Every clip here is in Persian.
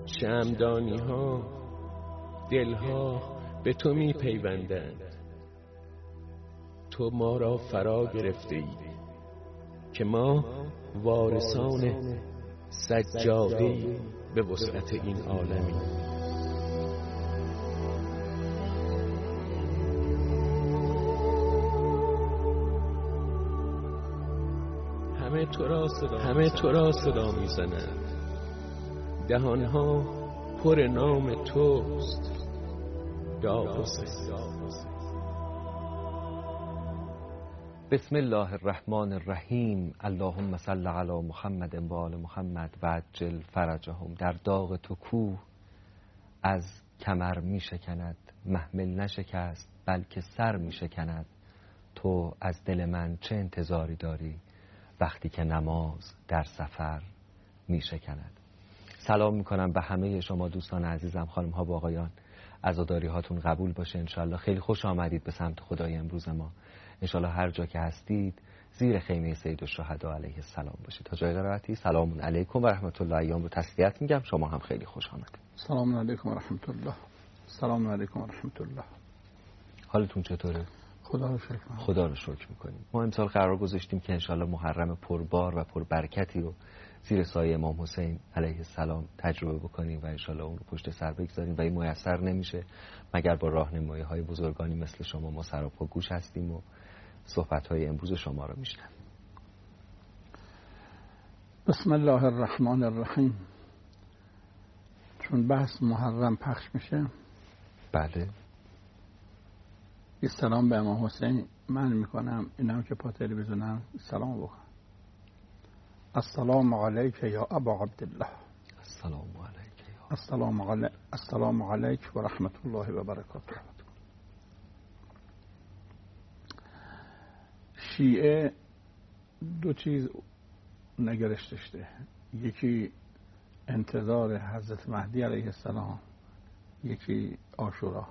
شمعدانی ها دلها به تو می پیوندند. تو ما را فرا گرفته ای که ما وارثان سجاده‌ای به وسعت این عالمی. همه تو را صدا میزنند، دهانها پر نام توست یا حسین. بسم الله الرحمن الرحیم. اللهم صل علی محمد و آل محمد و عجل فرجهم. در داغ تو کوه از کمر می شکند، محمل نشکست بلکه سر می شکند. تو از دل من چه انتظاری داری وقتی که نماز در سفر می شکند. سلام می کنم به همه شما دوستان عزیزم، خانم ها و آقایان. عزاداری هاتون قبول باشه انشالله. خیلی خوش آمدید به سمت خدای امروز ما. انشالله هر جا که هستید زیر خیمه سید الشهدا علیه السلام باشید. تا جای قرائتی سلام علیکم و رحمت الله. ایام رو تسلیت میگم، شما هم خیلی خوش آمدید. سلام علیکم و رحمت الله. سلام علیکم و رحمت الله. حالتون چطوره؟ خدا رو شکر. خدا رو شکر میکنیم. ما امسال قرار گذاشتیم که انشالله محرم پربار و پربرکتی رو زیر سایه امام حسین علیه السلام تجربه بکنیم و انشالله اون رو پشت سر بگذاریم و این میسر نمیشه مگر با راهنمایی های بزرگانی مثل شما. ما سراپا گوش هستیم و صحبت های امروز شما رو میشنویم. بسم الله الرحمن الرحیم. چون بحث محرم پخش میشه، بله، یه سلام به امام حسین من میکنم. اینم که پا تلویزیونم سلام بکنم. السلام علیک یا ابا عبدالله. السلام علیک و رحمت الله و برکاته. شیعه دو چیز نگرش داشته، یکی انتظار حضرت مهدی علیه السلام، یکی عاشورا.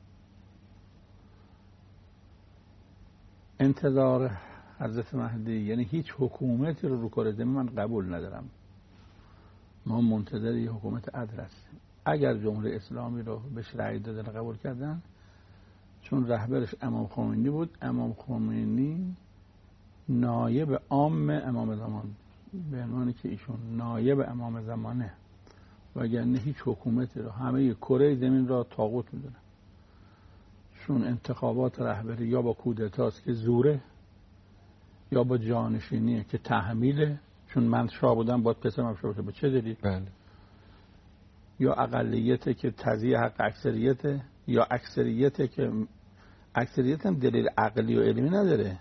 انتظار حضرت مهدی یعنی هیچ حکومتی رو کره زمین من قبول ندارم. ما منتظر یه حکومت عدل هستیم. اگر جمهوری اسلامی رو بهش رأی دادن قبول کردن، چون رهبرش امام خمینی بود. امام خمینی نایب عام امام زمان، به عنوانی که ایشون نایب امام زمانه، وگرنه هیچ حکومتی رو همه کره زمین را طاغوت میدونن. چون انتخابات رهبری یا با کودتاست که زوره، یا با جانشینیه که تحمیله. چون من شاه بودم باید پسرم شاه باشه، به چه دلیل؟ بله. یا اقلیته که تضییع حق اکثریته، یا اکثریته که اکثریت هم دلیل عقلی و علمی نداره.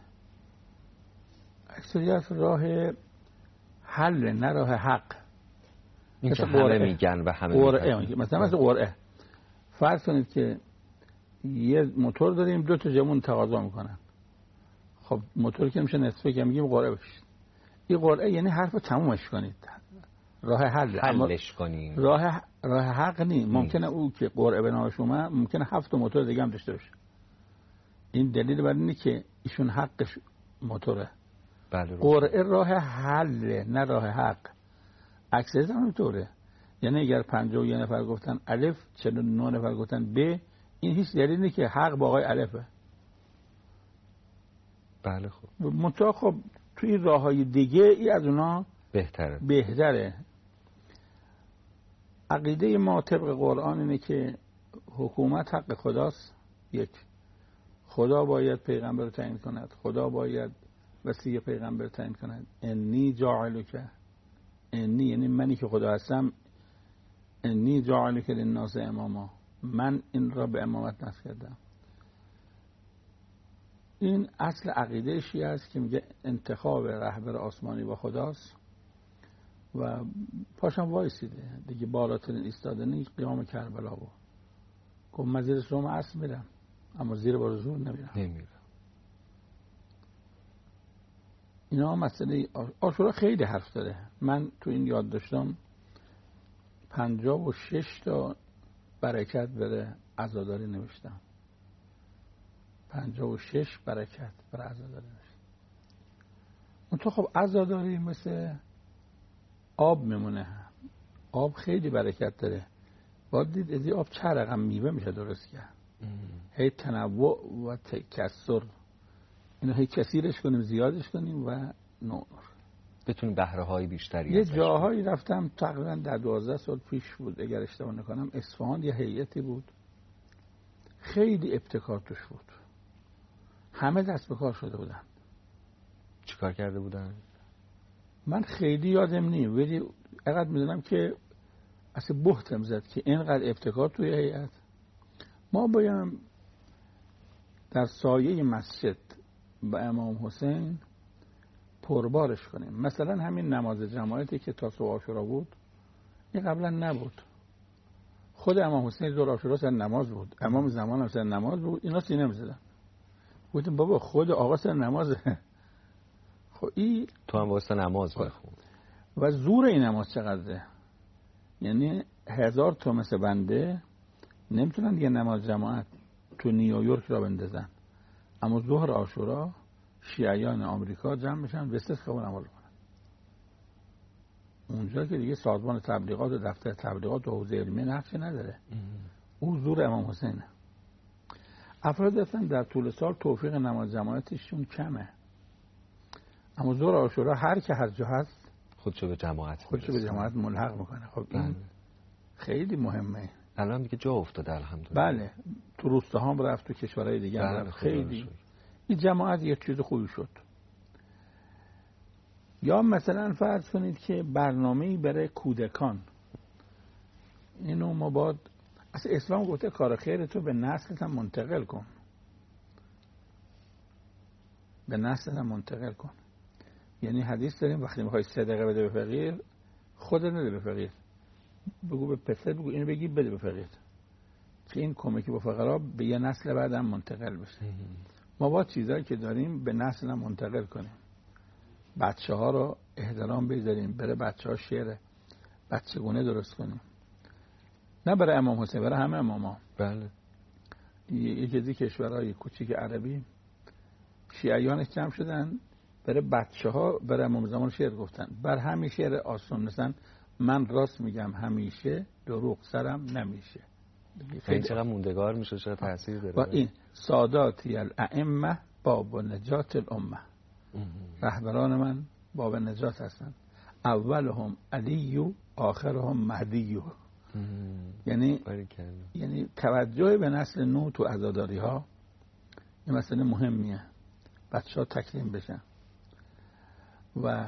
اکثریت راه حل نه راه حق. این که همه میگن و همه قرعه. مثلا قرعه. فرض کنید که یه موتور داریم، دو تا جمعون تقاضا میکنن. خب موتور که میشه نصفه که میگیم قرعه بشید. این قرعه یعنی حرف تمومش کنید، راه حلش کنیم. راه حق نیست. ممکنه او که قرعه به نامش اومد ممکنه 7 موتور دیگه هم داشته باشه. این دلیل بر اینه که ایشون حقش موتوره. بله. قرعه راه حل نه راه حق. اکثریت هم اینطوره. یعنی اگر 51 نفر گفتن الف، 49 نفر گفتن ب، این هیچ دلیلی نیست که حق با آقای الفه. بله. خب منتها خب توی راههای دیگه ای از اونا بهتره. عقیده ما طبق قرآن اینه که حکومت حق خداست. یک، خدا باید پیغمبر رو تعیین کند، خدا باید وصی پیغمبر تعیین کند. انی جاعلک، انی یعنی منی که خدا هستم، انی جاعلک للناس اماما، من این را به امامت نصب کردم. این اصل عقیده شیعه است که میگه انتخاب رهبر آسمانی با خداست و پاشم وایسیده دیگه، بالاترین ایستادنی قیام کربلا بود. گفت من زیر شما اسب میرم اما زیر بار زور نمیرم. اینا مسئله عاشورا خیلی حرف داره. من تو این یاد داشتم 56 تا برکت بره عزاداری نوشتم. 56 برکت برای عزاداری نوشتم. اون تو خب عزاداری مثل آب میمونه. آب خیلی برکت داره. باید دید از این آب چه رقم میوه میشه درست کرد. هی تنوع و تکثر، اینو هی کثیرش کنیم، زیادش کنیم و نور بتونیم بهره های بیشتری یه ازش جاهایی رفتم تقریبا در 12 سال پیش بود اگر اشتباه نکنم، اصفهان یه هیئتی بود خیلی ابتکار توش بود، همه دست به کار شده بودن. چیکار کرده بودن؟ من خیلی یادم نیم، ولی اقدر میدونم که اصلا بهتم زد که اینقدر ابتکار توی هیئت. ما بایم در سایه مسجد با امام حسین پربارش کنیم. مثلا همین نماز جماعتی که تا صبح عاشورا بود این قبلا نبود. خود امام حسین ظهر عاشورا سر نماز بود، امام زمان هم سر نماز بود، اینا سینه می‌زدن. گفتیم بابا خود آقا سر نمازه. خب این تو هم واسه نماز بخون. و زور این نماز چقدره؟ یعنی 1000 تا مثل بنده نمیتونن یه نماز جماعت تو نیویورک را بندازن، اما ظهر عاشورا شیعیان آمریکا جمع میشن وسط خیابون عمل کنن. اونجا که دیگه سازمان تبلیغات و دفتر تبلیغات و حوزه علمی نقشی نداره. او زور امام حسینه. افراد هستن در طول سال توفیق نماز جماعتشون کمه، اما ظهر عاشورا هر که هر جا هست خودشو به جماعت ملحق میکنه. خب این خیلی مهمه. الان دیگه جا افتاده الحمدلله. بله، تو روستاها هم رفت، تو کشورهای دیگه هم رفت. خیلی این جماعت یک چیز خوبی شد. یا مثلا فرض کنید که برنامه‌ای برای کودکان، اینو ما باید، اصلا اسلام گفته کار خیر تو به نسلت هم منتقل کن، به نسلت هم منتقل کن. یعنی حدیث داریم وقتی میخوای صدقه بده به فقیر، خودت نده به فقیر، بگو به پسر، بگو اینو بگی بده به فقیر، که این کمکی به فقرا به یه نسل بعد هم منتقل بشه. ما با چیزایی که داریم به نسل هم منتقل کنیم. بچه ها رو احترام بذاریم، برای بچه ها شعر بچگونه درست کنیم، نه برای امام حسین، برای همه اماما. بله. یکی از کشورهای کوچیک عربی شیعیانش جمع شدن برای بچه ها برای امام زمان شعر گفتن، بر همین شعر آسان، مثلا من راست میگم همیشه، دروغ سرم نمیشه. خیلی چقدر موندگار میشه، چقدر تاثیر داره. و این ساداتی الائمه باب نجات الامه، رهبران من باب نجات هستن، اولهم علی و آخرهم مهدی. یعنی توجه به نسل نو تو عزاداری ها این مسئله مهمیه، بچه ها تکریم بشن. و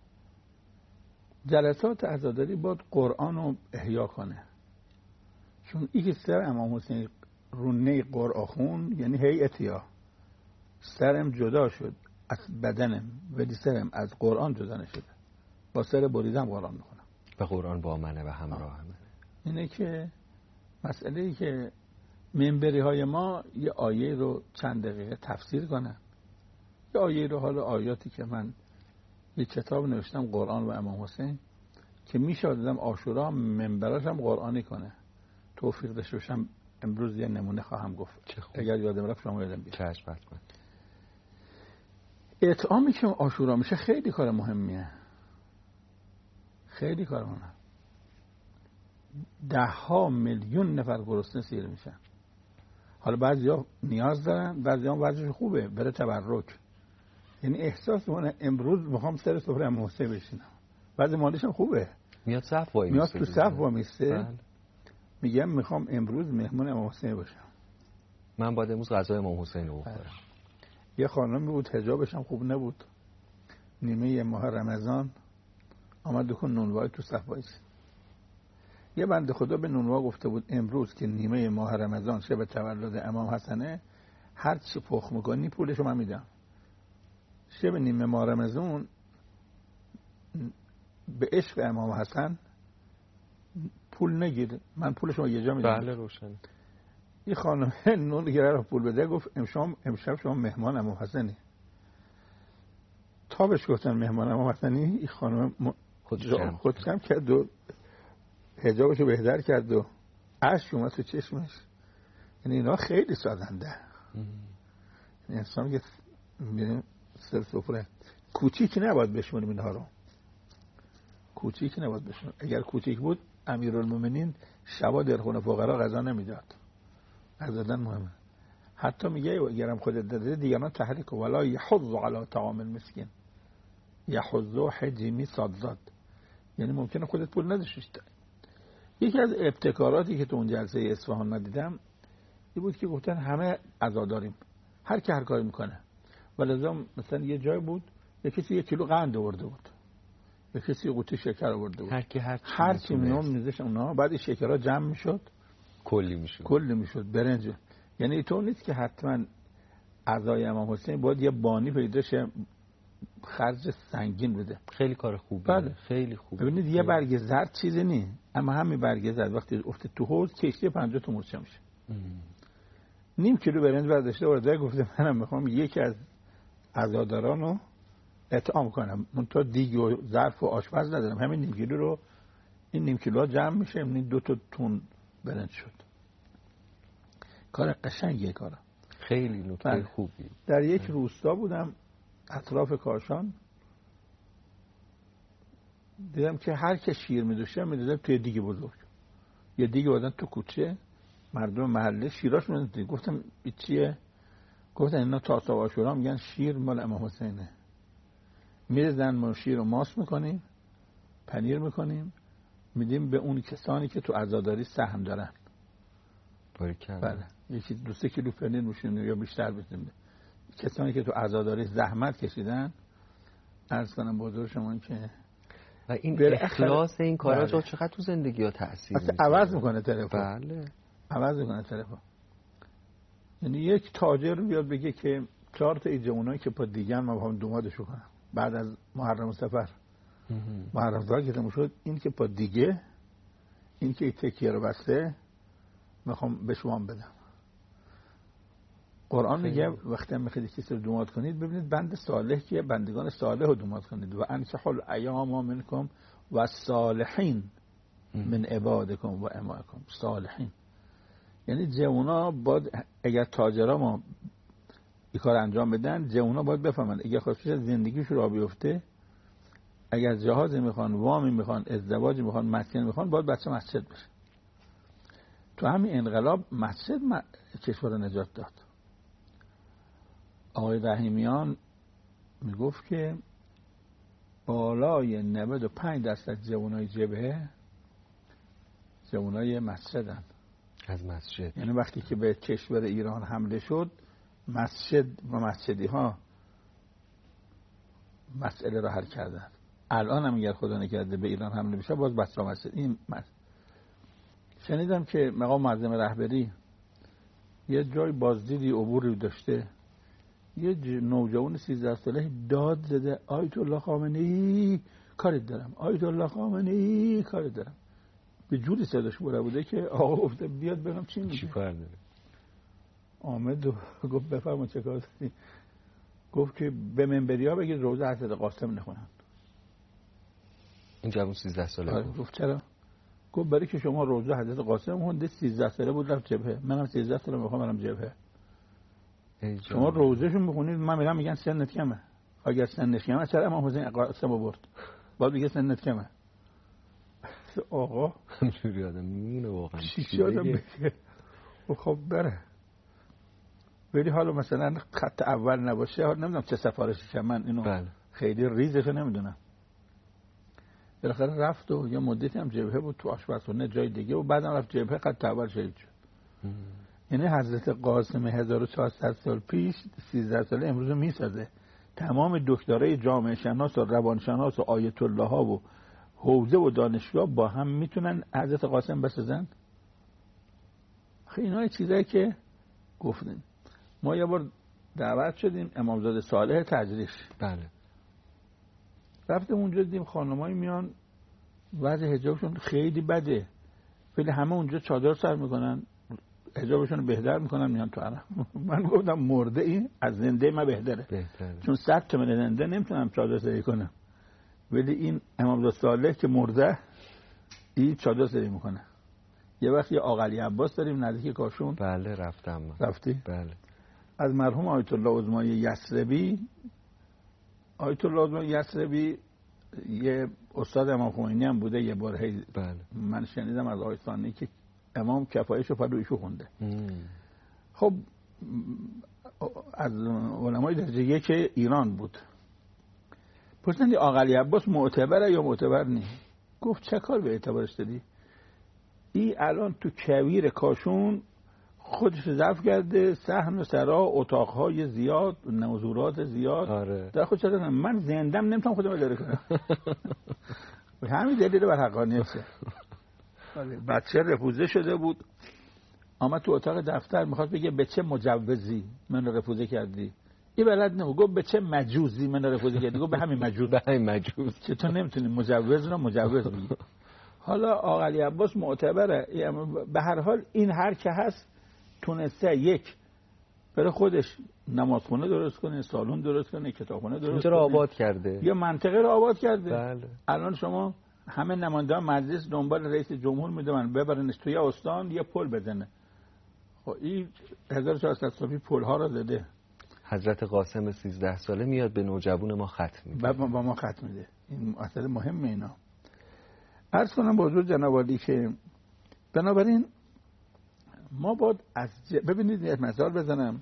جلسات عزاداری باید قرآن رو احیا کنه، چون این که سر امام حسین رونه قرآن خون، یعنی هیئتیا سرم جدا شد از بدنم ولی سرم از قرآن جدا نشده، با سر بریدم قرآن میخونم و قرآن با منه و همراه منه. اینه که مسئله ای که منبری های ما یه آیه رو چند دقیقه تفسیر کنن، یه آیه رو، حالا آیاتی که من یه کتاب نوشتم قرآن و امام حسین که میشه دادم عاشورا منبراش هم قرآنی کنه، توفیق داشته باشم امروز یه نمونه خواهم گفت اگر یادم رفت شما یادم بیاد. چشم حتما. اطعامی که عاشورا میشه خیلی کار مهمیه، خیلی کار مهمه. 10 میلیون نفر گرسنه سیر میشن. حالا بعضیا نیاز دارن، بعضیا وضعش خوبه بره تبرک، یعنی احساس میکنه امروز میخوام سر سفره امام حسین بشینم، بعضی مالش هم خوبه، میاد صف وای میاد تو صف وای میسته، میگم میخوام امروز مهمون امام حسین باشم، من باید امروز غذای امام حسین رو بخورم. یه خانمی بود حجابش هم خوب نبود، نیمه ماه رمضان آمد دکون نونوای تو صف وایسید. یه بنده خدا به نونوا گفته بود امروز که نیمه ماه رمضان شب تولد امام حسنه، هر چی پخ میکنی پولشو من میدم. شب نیمه ماه رمضان به عشق امام حسن پول نگیر، من پولشو یه جا میدم. بله روشن. این خانم نون گره رو پول بده، گفت امشب شما مهمان امام حسنی. تا بهش گفتن مهمان امام حسنی، این خانم خود کم کرد و حجابشو بهتر کرد و اشک اومد تو چشمش. یعنی اینا خیلی سازنده. یعنی انسان که میریم سر سفره کوچیک نباید بشمونیم اینها رو، کوچیک نباید بشمونیم. اگر کوچیک بود امیرالمومنین شبا در خونه فقرا غذا نمیداد. غذا دادن مهمه. حتی میگه اگرم خودت داده دیگران تحریک کن ولا یحض علی طعام المسکین. یحض حجیمی صادزاد، یعنی ممکنه خودت پول نداشتی. یکی از ابتکاراتی که تو اون جلسه اصفهان من دیدم این بود که گفتن همه عزا داریم، هر کی هر کاری میکنه. ولذا مثلا یه جای بود یه کسی 1 کیلو قند آورده بود، یه کسی قوطی شکر آورده بود، هر چی میذاشتن اونها، بعد این شکرها جمع میشد کلی میشد برنج. یعنی تو نیست که حتما عزای امام حسین باید یه بانی پیدا شه خرج سنگین بده. خیلی کار خوبه. بله. خیلی خوبه. ببینید یه برگ زرد چیزی نی، اما همین برگ زرد وقتی افته تو حوض کشتی 50 تا مورچه میشه. 0.5 کیلو برنج برداشته ورده گفته منم میخوام یکی از عزادارانو اطعام کنم، من تو دیگ و ظرف و آشپز ندارم، همین 0.5 کیلو رو این 0.5 کیلو جمع میشه، این 2 تون برنج شد. کار قشنگیه کارا. خیلی نکته خوبی. در یک روستا بودم اطراف کاشان، دیدم که هر که شیر میدوشه میدوده توی دیگ بزرگ، یه دیگ بودن تو کوچه، مردم محله شیراش میدوده. گفتم این چیه؟ گفتن اینا تاسا و عاشورا میگن شیر مال امام حسینه، میرزن ما شیر رو ماست میکنیم، پنیر میکنیم، میدیم به اون کسانی که تو عزاداری سهم دارن. بله. یکی 2-3 کیلو پنیر میشونه یا بیشتر بدیم کسانی که تو عزاداری زحمت کشیدن. عرض کنم بزرگ شما که و این اخلاص این کارا جو چقدر تو زندگی ها تأثیر میذاره. عوض میکنه طرفو. بله. عوض میکنه طرفو. یعنی یک تاجر بیاد بگه که 4 تا ایجونایی که پا دیگن ما بخوام دومادشو کنم بعد از محرم سفر. محرم سفر که تموم شد، این که پا دیگه، این که تکیه رو بسته میخوام به شما بدم. قرآن میگه وقتی هم میخواید کسی رو دوماد کنید ببینید بند صالح که بندگان صالح رو دوماد کنید و انکحوا الایام منکم و الصالحین من عبادکم و امائکم. صالحین یعنی جوونا باید، اگر تاجرها ما این کار انجام بدن، جوونا باید بفهمن اگر خواستش زندگیش رو بیفته، اگر جهاز میخوان، وامی میخوان، ازدواج میخوان، مسکن میخوان، باید بچه مسجد بشه. تو همین انقلاب مسجد کشور رو نجات داد. آقای رحیمیان میگفت که بالای 95% جوانای جبهه جوانای مسجدن. از مسجد. یعنی وقتی که به کشور ایران حمله شد، مسجد و مسجدی ها مسئله رو حل کردن. الان هم اگر خدا نکرده به ایران حمله بشه باز بچه ها مسجد. این شنیدم که مقام معظم رهبری یه جای بازدیدی عبوری داشته، یه نوجوان 13 ساله داد زده آیت الله خامنه‌ای کاری دارم، آیت الله خامنه‌ای کاری دارم. به جوری صداش بوده بوده که آقا گفته بیاد ببینم چی میگه. چی کار داره؟ آمد و گفت بفرمایید چه کار داری؟ گفت که به منبریا بگید روزه حضرت قاسم نخونن. این جوان 13 ساله بود. گفت چرا؟ گفت برای که شما روزه حضرت قاسم خونده، 13 ساله بود رفت جبهه، منم 13 ساله میخوام برم جبهه. شما روزهشون بخونید، من میگن سنت کمه. اگر سنت کمه چرا امام حسین قاسم آورد؟ باید بگه سنت کمه. آقا همینجوری آدم میمونه واقعا. چی آدم بگه؟ خب بره. ولی حالا مثلا خط اول نباشه، نمیدونم چه سفارشی که من اینو خیلی ریزشو نمیدونم. بالاخره رفت و یه مدتی هم جبهه بود تو آشپزخونه جای دیگه و بعدم رفت جبهه، خط اول شهید شد. یعنی حضرت قاسم 1400 سال پیش 13 ساله امروز میسازه. تمام دکترای جامعه شناس و روانشناس و آیت الله ها و حوزه و دانشگاه با هم میتونن حضرت قاسم بسازن. خیلی اینا چیزایی که گفتیم. ما یه بار دعوت شدیم امامزاده صالح تجریش. بله. رفتیم اونجا دیدیم خانمایی میان وضع حجابشون خیلی بده، ولی همه اونجا چادر سر میکنن، حجابشون بهتر میکنن، میان تو عرب. من گفتم مرده این از زنده ما بهتره. چون 100 تا من زنده نمیتونم چادر سری کنم، ولی این امامزاده صالح که مرده این چادر سری میکنه. یه وقت یه آقا علی عباس داریم نزدیک کاشون. بله رفتم. رفتی؟ بله. از مرحوم آیت الله عظمای یثربی، آیت الله عظمای یثربی یه استاد امام خمینی هم بوده یه بار، بله. من شنیدم از آقای ثانی که امام کفایشو پلویشو خونده. خب از علمای درجه یک ایران بود. پرسیدن آقا علی عباس معتبره یا معتبر نیست؟ گفت چه کار به اعتبارش دادی؟ این الان تو کویر کاشون خودش ضبط کرده، صحن و سرا، اتاقهای زیاد، نوزورات زیاد. آره. در خود چرا من زندم نمیتونم خودم اداره کنم. همین دلیل بر حقانیته. بچه رفوزه شده بود، آمد تو اتاق دفتر میخواد بگه به چه مجوزی من رفوزه کردی؟ این بلد نمو، گفت به چه مجوزی من رفوزه کردی؟ گفت به همین مجوز. به همین مجوز. که تو نمیتونی مجوز رو مجوز بگی. حالا آقا علی عباس معتبره، به هر حال این هر که هست تونسته یک برای خودش نمازخونه درست کنه، سالن درست کنه، کتابخونه درست کنه، آباد کرده، یه منطقه رو آباد کرده. بله. الان شما همه نمایندگان مجلس دنبال رئیس جمهور میدونن ببرنش توی استان یه پل بزنه. خب این 1400 سالی پل ها رو زده. حضرت قاسم 13 ساله میاد به نوجوان ما ختم میده، با ما ختم میده. این مسئله مهمه. اینا عرض کنم به حضور جناب عالی که بنابراین ما باید ببینید یه مثال بزنم.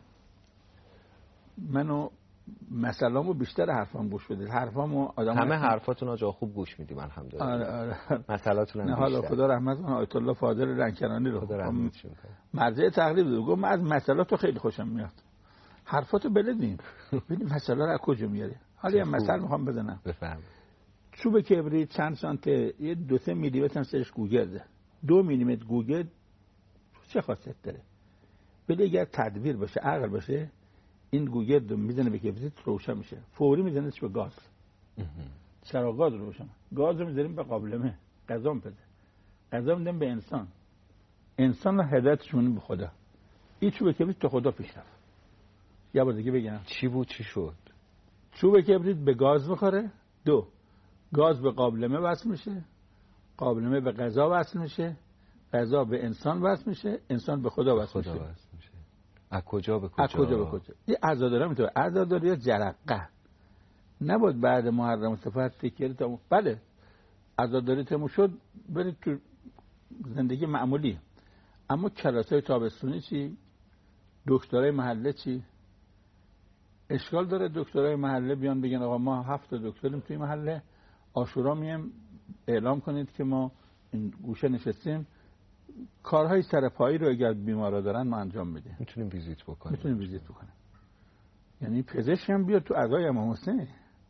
منو مثلامو بیشتر حرفام گوش بدید. حرفامو همه حرفاتون آجا خوب گوش میدیم الحمدلله. آره. مثلاتون هم حالا خدا رحمت کنه آیت الله فاضل رنگکنانی رو خدا رحمتشون کنه. مرجع تقلید بود. گفت من از مثلاتو خیلی خوشم میاد. حرفاتو بلدین. ببین مثلا رو از کجا میاری. حالا یه مثل میخوام بزنم. بفرمایید. چوب کبریت چند سانته یه 2-3 میلی متر سرش گوگرده. 2 میلی متر گوگرد چه خاصیت داره؟ ولی اگر تدبیر باشه، عقل باشه، این گوگرد رو میزنه به کبریت روشن میشه. فوری میزنهش به گاز. چراغ گاز روشن. گاز رو میذاریم به قابلمه. غذا میپزه. غذا میدیم به انسان. انسان رو هدایتش میدیم به خدا. این چوب کبریت تو خدا پیش رفت. یه بار دیگه بگم. چی بود چی شد؟ چوب کبریت به گاز میخوره. 2 گاز به قابلمه وصل میشه، قابلمه به غذا وصل میشه، غذا به انسان وصل میشه، انسان به خدا وصل میشه. از کجا به کجا؟ از کجا به کجا؟ این عزاداری میتونه عزاداری یا جرقه. نباید بعد محرم صفات فکر تا بله عزاداری تموم شد برید تو زندگی معمولی. اما کلاسای تابستونی چی؟ دکترای محله چی؟ اشکال داره دکترای محله بیان بگن آقا ما 7 دکتریم توی محله، عاشورا میم اعلام کنید که ما این گوشه نشستیم، کارهای سرپایی رو اگر بیمارا دارن ما انجام میدیم. میتونیم ویزیت بکنیم. یعنی پزشک هم بیاد تو اعضای امام حسین.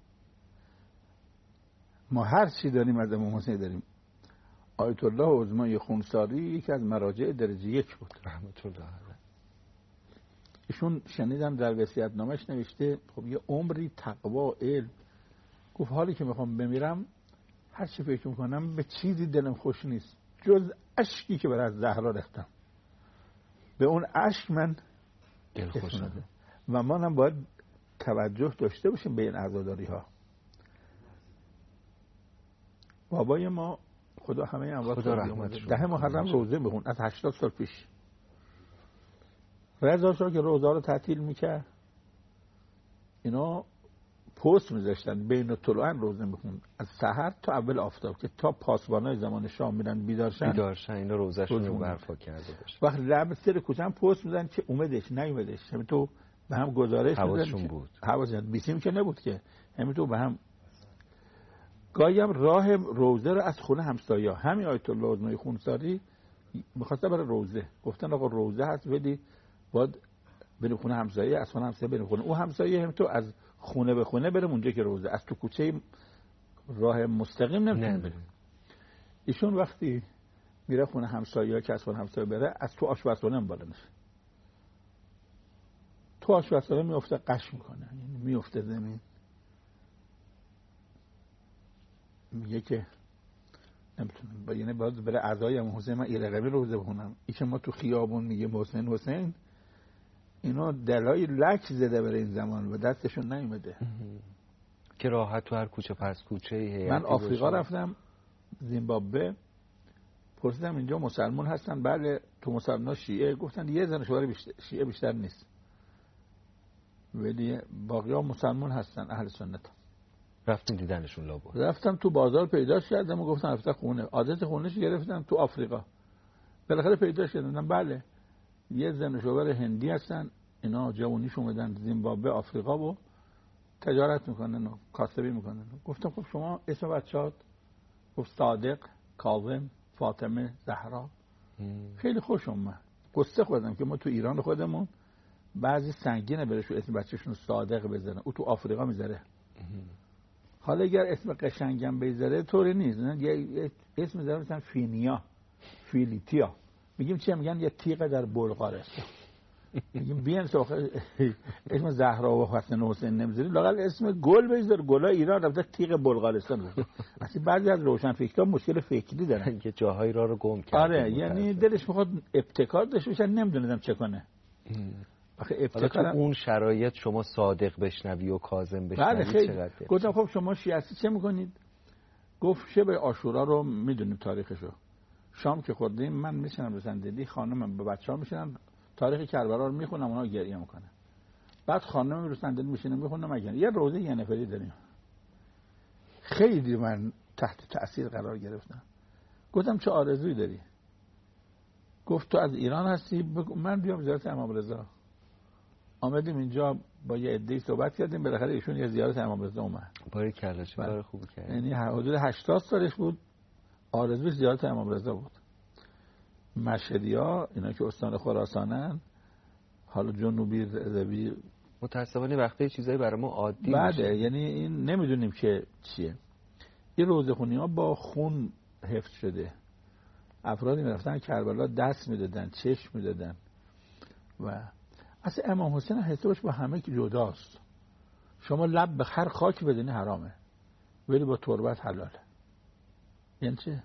ما هر چی داریم از امام حسین داریم. آیت الله عظمای خونساری یکی از مراجع درجه 1 بود رحمت الله علیه. ایشون شنیدم در وصیت‌نامه‌اش نوشته خب یه عمری تقوا علم، گفت حالی که میخوام بمیرم هر چی فکر میکنم به چیزی دلم خوش نیست جز اشکی که برای زهرا ریختم. به اون اشک من دل خوشم. و ما هم باید توجه داشته باشیم به این عزاداری ها. بابای ما خدا همه اموات خدا رحمتش کنه. 10 محرم روزه بخون از 80 سال پیش. رضا شاه که روزه رو تعطیل میکرد اینا پست میذاشتن بین طلوعن روزه میخون از سحر تا اول آفتاب که تا پاسبانای زمان شاه میرن بیدارشن اینا روزهشون رو برپا کرده باشه. وقتی لب سر کوچه پست میذارن که اومدش نیومدش، همین تو به هم گزارش حواسشون بود. حواسشون بیسیم که نبود که همین تو به هم. گاهی هم راه روزه رو از خونه همسایه همین آیت الله عظمای خونساری می‌خواسته برای روزه، گفتن آقا روزه هست ولی باید بریم خونه همسایه، از خونه همسایه بریم خونه او همسایه، هم تو از خونه به خونه بریم اونجا که روزه، از تو کوچه راه مستقیم نمیتونیم بریم. ایشون وقتی میره خونه همسایه که از خونه همسایه بره از تو آشپزخونه بالا نشه، تو آشپزخونه میفته قش میکنه، یعنی میفته زمین، میگه که نمیتونم، یعنی باید برای اعضای امام حسین من ایرقمی روزه بخونم. این که ما تو خیابون میگه حسین حسین، اینا دلای لک زده برای این زمان و دستشون نیومده که راحت تو هر کوچه پس کوچه. من آفریقا رفتم زیمبابوه، پرسیدم اینجا مسلمان هستن؟ بله. تو مسلمان شیعه؟ گفتن یه زن شوهر شیعه بیشتر نیست، ولی باقی ها مسلمان هستن، اهل سنت. رفتین دیدنشون لابد؟ رفتم تو بازار پیداش کردم و گفتم رفتم خونه، آدرس خونه‌اش گرفتم تو آفریقا. بالاخره پیداش کردم. بله یه زن و شوهر هندی هستن، اینا جوونیش اومدن زیمبابوه آفریقا و تجارت میکنن و کاسبی میکنن. گفتم خب شما اسم بچه‌هات؟ گفت صادق، کاظم، فاطمه، زهرا. خیلی خوش اومد. قصه خوردم که ما تو ایران خودمون بعضی سنگینه برش اسم بچه‌شون صادق بذارن، او تو آفریقا میذاره. حالا اگر اسم قشنگم بذاره طوری نیست، یه اسم میذاره مثلا فینیا، فیلیتیا. میگیم چی؟ میگن یه تیغ در بلغارستان. میگیم بیان اسم زهرا و حسن و حسین نمیذاری، لااقل اسم گل بذار، گلا ایران رفته تیغ بلغارستان بذار. اصلا بعضی از روشنفکران مشکل فکری دارن که جاهایی رو گم کرده. آره یعنی دلش میخواد ابتکار داشته باشه، نمیدونم چه کنه. حالا تو اون شرایط شما صادق بشنوی و کاظم بشنوی چقدر؟ گفتم خب شما شیعه چه میکنید؟ گفت شب عاشورا رو میدونیم تاریخشو، شام که خوردیم من میشینم رو صندلی، خانمم با بچه‌ها میشینن تاریخ کربلا رو میخونم، اونا گریه میکنن. بعد خانمم رو صندلی میشینه میخونه. مگر یه روزه یه نفری داریم. خیلی من تحت تأثیر قرار گرفتم. گفتم چه آرزویی داری؟ گفت تو از ایران هستی؟ من بیام زیارت امام رضا. آمدیم اینجا با یه عده‌ای صحبت کردیم، بالاخره ایشون یه زیارت امام رضا اومد. باریکلا چه کار خوبی کرد. یعنی حدود 80 سالش بود، آرزوش زیارت امام رضا بود. مشهدی‌ها اینا که استان خراسانن، حالا جنوبی رضوی، متأسفانه وقتی چیزایی برای ما عادی میشه. یعنی این نمیدونیم که چیه. این روزخونی‌ها با خون حفظ شده. افرادی میرفتن کربلا دست میدادن، چشم میدادن و اصلا امام حسین حسابش با همه که جداست. شما لب به هر خاک بدونی حرامه، ولی با تربت حلاله. یعنی چه؟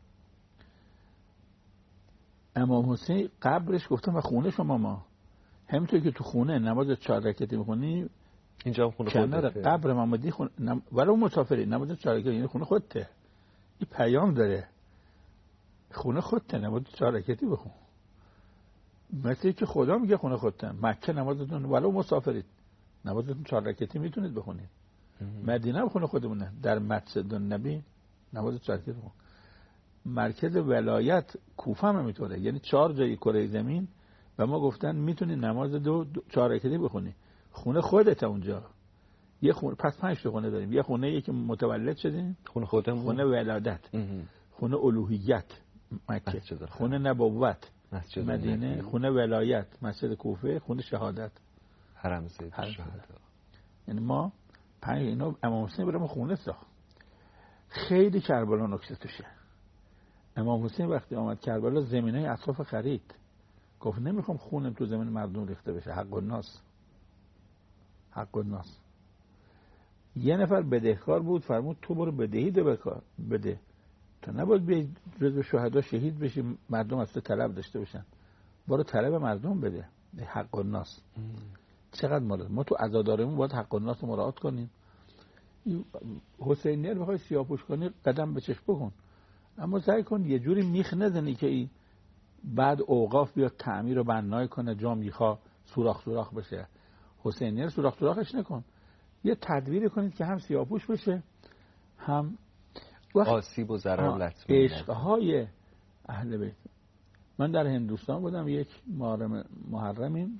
امام حسین قبرش گفتم و خونه شما ما همینطور که تو خونه نماز 4 رکعتی میخونی، اینجا هم خونه کنار قبر محمدی ولو مسافری نماز 4 رکعتی، یعنی خونه خودته. این پیام داره، خونه خودته، نماز 4 رکعتی بخون. مثل که خدا میگه خونه خودتن. مکه نمازتون ولو مسافرید نمازتون 4 رکعتی میتونید بخونید. مدینه هم خونه خودمونه، در مسجد النبی نماز 4 رکعتی بخون. مرکز ولایت کوفه هم میتونه، یعنی 4 جای کره زمین و ما گفتن میتونی نماز 4 رکعتی بخونی. خونه خودت اونجا. یه خونه، پس 5 تا خونه داریم. یه خونه یکی متولد شدیم، خونه خودمون، خونه ولادت، خونه الوهیت مکه، خونه نبوت مدینه، خونه ولایت مسجد کوفه، خونه شهادت حرم سید شهدا. یعنی ما 5 اینا امام حسین برام خونه ساخت. خیلی کربلا نکته توشه. امام حسین وقتی آمد کربلا زمینای اطراف خرید، گفت نمیخوام خونم تو زمین مردم ریخته بشه، حق الناس، حق الناس. یه نفر بدهکار بود، فرمود تو برو بدهی بده، تو نباید به جزو شهدا شهید بشی مردم از تو طلب داشته باشن، برو طلب مردم بده. حق الناس چقدر مورد ما تو عزاداریمون باید حق الناس رو مراعات کنیم. حسینیه رو بخوای سیاه‌پوش کنی قدم به چشم بکن، اما سعی کن یه جوری میخ نزنی که این بعد اوقاف بیاد تعمیر و بنای کنه، جا میخوا سوراخ بشه. حسینیه رو سوراخش نکن، یه تدبیری کنید که هم سیاه‌پوش بشه هم آسیب و ضرر لطمه. عشقهای اهل بیت. من در هندوستان بودم، یک محرمین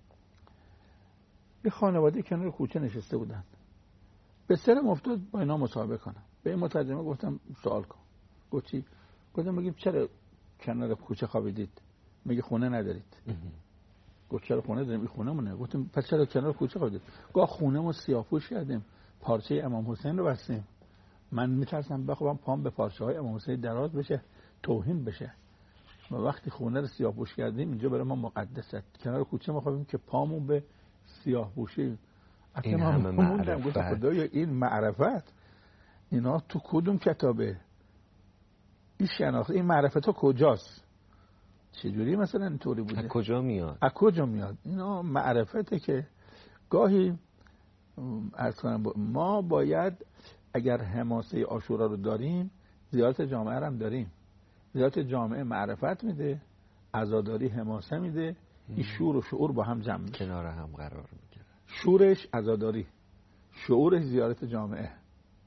یه خانواده کنار کوچه نشسته بودن، به سرم افتاد با اینا مصاحبه کنم. به این مترجمه گفتم سوال کن. گفت چی؟ گفتم بگیم چرا کنار کوچه خوابیدید؟ میگه خونه ندارید. گفت چرا خونه داریم؟ این خونه مونه. گفتم پس چرا کنار کوچه خوابیدید؟ گفت خونه ما سیاه‌پوش کردیم، پارچه امام حسین رو بستیم، من میترسم بخوابم پام به پارچه های امام حسین دراز بشه، توهین بشه. و وقتی خونه رو سیاه‌پوش کردیم اینجا برای ما مقدسه، کنار کوچه ما خوابیم که پامون به سیاه‌پوشی. این همه معرفت. خدایا این معرفت اینا تو کدوم کتابه؟ این شناخت این معرفت ها کجاست؟ چجوری مثلا اینطوری بوده؟ از کجا میاد؟ از کجا میاد؟ اینا معرفته که گاهی عرض کنم ما باید اگر حماسه عاشورا رو داریم زیارت جامعه هم داریم. زیارت جامعه معرفت میده، عزاداری حماسه میده، این شور و شعور با هم جمع میشه، کنار هم قرار میگیره. شورش عزاداری، شعورش زیارت جامعه.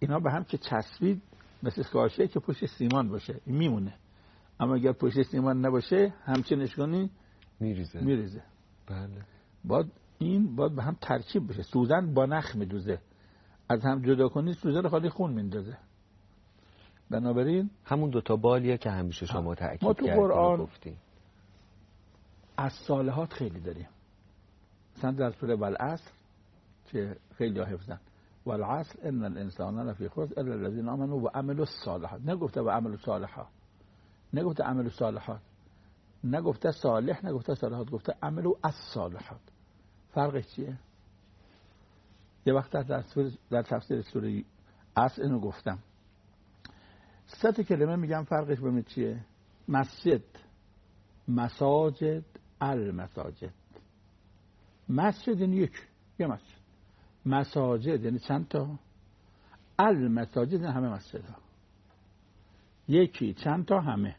اینا به هم که چسبید مثل کاشه که پشت سیمان باشه این میمونه، اما اگر پشت سیمان نباشه همچنش کنی میریزه. بله. باید به هم ترکیب بشه. سوزن با نخ میدوزه، از هم جدا کنی سوزن خالی خون میندازه. بنابراین همون دوتا بالیه که همیشه شما تأکید ما تو کردین قرآن و گفتین. از صالحات خیلی داریم. مثلا در سوره والعصر که خیلی ها حفظن، والعصر ان الانسان لفی خسر الا الذین آمنوا و عملوا الصالحات. نگفته و عملوا الصالحات، نگفته عملوا الصالحات، نگفته صالح، نگفته صالحات، گفته عملوا الصالحات. فرقش چیه؟ یه وقت در تفسیر سوره عصر اینو گفتم. 3 کلمه میگم فرقش ببینید چیه. مسجد، مساجد، المساجد. مسجد یعنی یه مسجد. مساجد یعنی چند تا؟ المساجد یعنی همه مسجد ها. یکی، چند تا، همه.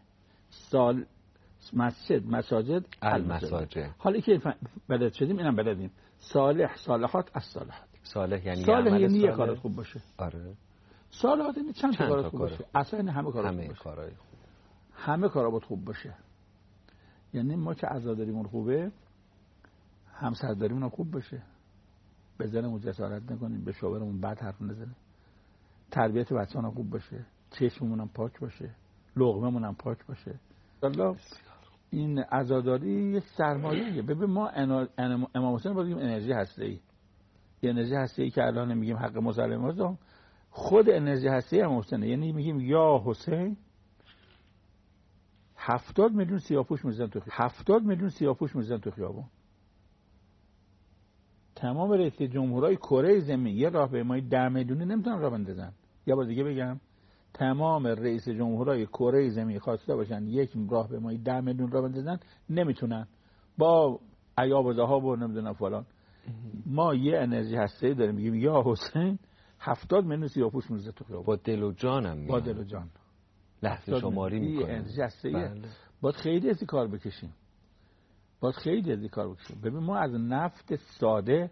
مسجد، مساجد، المساجد. حالا که بلد شدیم اینم بلدیم. صالح، صالحات، الصالحات. صالح یعنی صالح یعنی یه کارت خوب باشه. آره. صالحات یعنی چند تا کارت خوب باشه. اصلا یعنی همه کارای خوب. همه کارا باید خوب باشه. یعنی ما که عزاداریمون خوبه، همسرداریمون هم خوب باشه. به زنمون جسارت نکنیم، به شوهرمون بد حرف نزنیم. تربیت بچه‌ها خوب باشه، چشممون هم پاک باشه، لقمه‌مون هم پاک باشه. الله این عزاداری یه سرمایه‌ایه. ببین ما امام حسین بگیم انرژی هسته‌ای. یه انرژی هسته‌ای که الان میگیم حق مسلمان‌ها، خود انرژی هسته‌ای امام حسین. یعنی میگیم یا حسین 70 میلیون سیاه‌پوش می‌زنن تو خیابون. 70 میلیون سیاه‌پوش می‌زنن تو خیابون. تمام رئیس جمهورهای کره زمین یه راهپیمایی 10 میلیونی نمیتونن راه بندازن. یا بار دیگه بگم، تمام رئیس جمهورهای کره زمین خواسته باشن یک راهپیمایی 10 میلیون راه بندازن نمیتونن، با عیاب و ذهاب و نمیدونم فلان. ما یه انرژی هسته‌ای داریم، میگیم یا حسین 70 میلیون سیاه‌پوش می‌زنن تو خیابون. با دل و جانم با دل و جان لحظه شماری میکنیم. انرژی هسته‌ایه. باید خیلی از این کار بکشیم. ببین ما از نفت ساده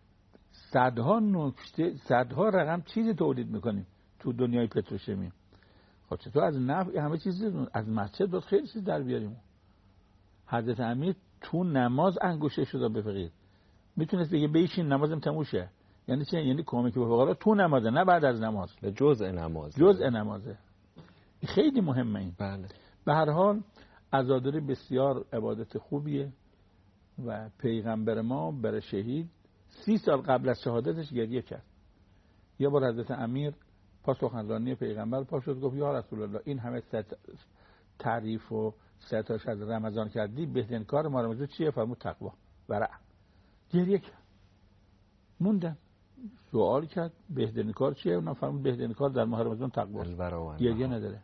صدها رقم چیزی تولید میکنیم تو دنیای پتروشیمی. خب چطور از نفت همه چیز، از مسجد باید خیلی چیز در بیاریم. حضرت امیر تو نماز انگشتش رو بفقید، میتونست بگه بیشین نمازم تموم شه. یعنی چه؟ یعنی کمک به فقرا تو نمازه، نه بعد از نماز. به جزء نمازه. خیلی مهمه این. بله. به هر حال عزاداری بسیار عبادت خوبیه و پیغمبر ما برای شهید 30 سال قبل از شهادتش گریه کرد. یه بار حضرت امیر پاس سخنرانی پیغمبر پاس شد گفت یا رسول الله این همه تعریف و ستایش از رمضان کردی، بهترین کار ما رمضان چیه؟ فرمود تقوا. ورع. گریه کرد. موندن. سوال کرد بهترین کار چیه؟ اونم فرمود بهترین کار در ماه رمضان تقوا. گریه نداره.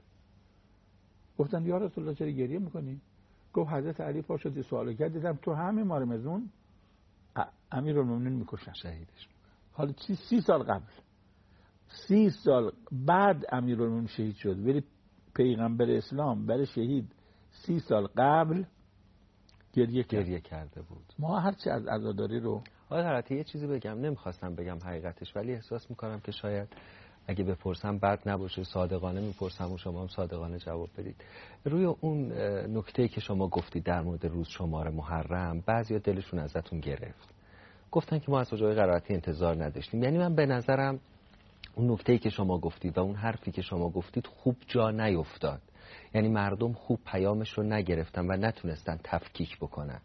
گفتن یا رسول الله چرا گریه میکنی؟ گفت حضرت علی پا شد سوال کرد، دیدم تو همین ماه رمضان امیرالمومنین میکشن، شهیدش. حالا 30 سال قبل، 30 سال بعد امیرالمومنین شهید شد، ولی پیغمبر اسلام برای شهید 30 سال قبل گریه کرده بود. ما هرچی از عزاداری رو حالتی یه چیزی بگم، نمیخواستم بگم حقیقتش، ولی احساس میکنم که شاید اگه بپرسم بد نباشه، صادقانه میپرسم و شما هم صادقانه جواب بدید. روی اون نکته‌ای که شما گفتید در مورد روز شمار محرم، بعضیا دلشون ازتون گرفت، گفتن که ما از حاج آقای قرائتی انتظار نداشتیم. یعنی من به نظرم اون نکته‌ای که شما گفتید و اون حرفی که شما گفتید خوب جا نیفتاد. یعنی مردم خوب پیامش رو نگرفتن و نتونستن تفکیک بکنن.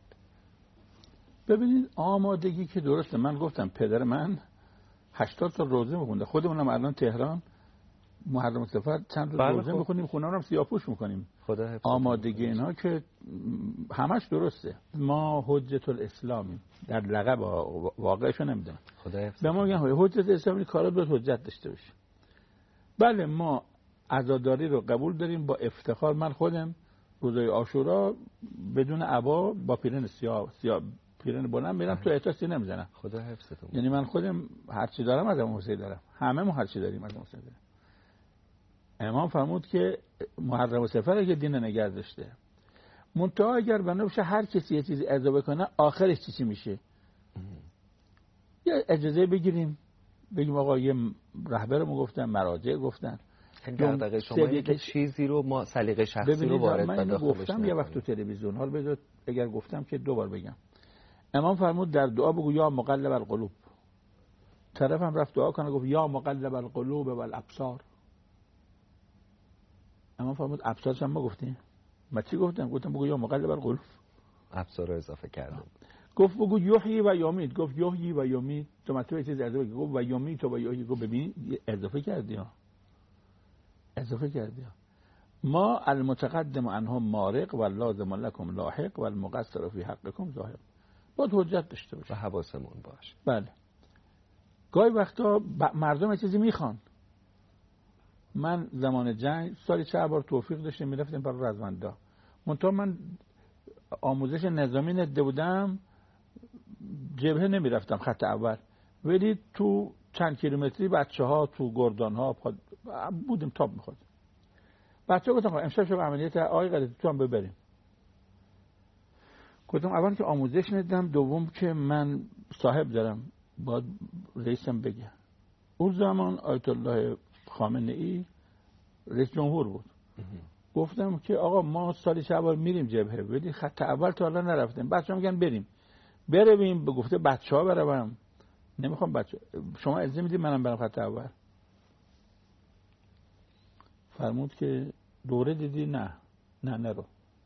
ببینید آمادگی که درسته. من گفتم پدر من 80 سال روزه می‌خونده، خودمونم الان تهران محرم صفر چند روز روزه می‌خونیم، خونه‌مون هم سیاه‌پوش می‌کنیم. آمادگی اینا که همش درسته. ما حجت الاسلامی در لقب واقعشو نمیدونم. به ما میگن حجت اسلامی، کارا باید حجت داشته باشه. بله ما عزاداری رو قبول داریم با افتخار. من خودم روزای عاشورا بدون عبا با پیرن سیاه پیرن بلند میرم تو احتاسی نمیزنم. خدا حفظتون. یعنی من خودم هرچی دارم از امام حسین دارم، همه ما هرچی داریم از امام حسین داریم. امام فرمود که محرم صفر که دین نگه داشته، منتها اگر بنا بشه هر کسی یه چیزی اضافه کنه آخرش چی میشه؟ یا اجازه بگیریم بگیم آقا یه رهبرمون گفتن، مراجع گفتن. دغدغه شما اینه که چیزی رو ما سلیقه شخصی رو وارد من اینو گفتم یه وقت تو تلویزیون، حال بذار اگر گفتم که دوبار بگم. امام فرمود در دعا بگو یا مقلب القلوب. طرفم رفت دعا کنه گفت یا مقلب القلوب والابصار. امام فرمود ابصارش هم ما گفتیم. ما چی گفتم؟ گفتم بگو یا مقلب القلوب. ابصار رو اضافه کردم. گفت بگو یحیی و یمیت. گفت یحیی و یمیت. تو مطلب چیز اضافه گفت و یمیت و یحیی. گفت ببین اضافه کردی ها. اضافه کردی ها. ما المتقدم عنهم مارق و لازم لكم لاحق و المقصر فی حقكم ظاهر. باید حجت داشته باشه و حواسمون باشه. بله. گاهی وقتا مردم چیزی میخوان. من زمان جنگ سالی 4 بار توفیق داشتیم میرفتیم برای رزمندا. منتها من آموزش نظامی نده بودم، جبهه نمیرفتم خط اول، ولی تو چند کیلومتری بچه‌ها تو گردان‌ها بودیم تاب می‌خورد. بچه‌ها گفتم امشب شب عملیات آقای قدرتی تو هم ببریم. گفتم اول که آموزش ندم، دوم که من صاحب دارم باید رئیسم بگه. اون زمان آیت الله خامنه‌ای رئیس جمهور بود. گفتم که آقا ما سالی 4 بار میریم جبهه، ولی خط اول تا حالا نرفتیم. بچه‌ها میگن بریم. به گفته بچه‌ها برم. نمیخوام بچه شما اجازه میدید منم برم خط اول. فرمود که دوره دیدی؟ نه نرو.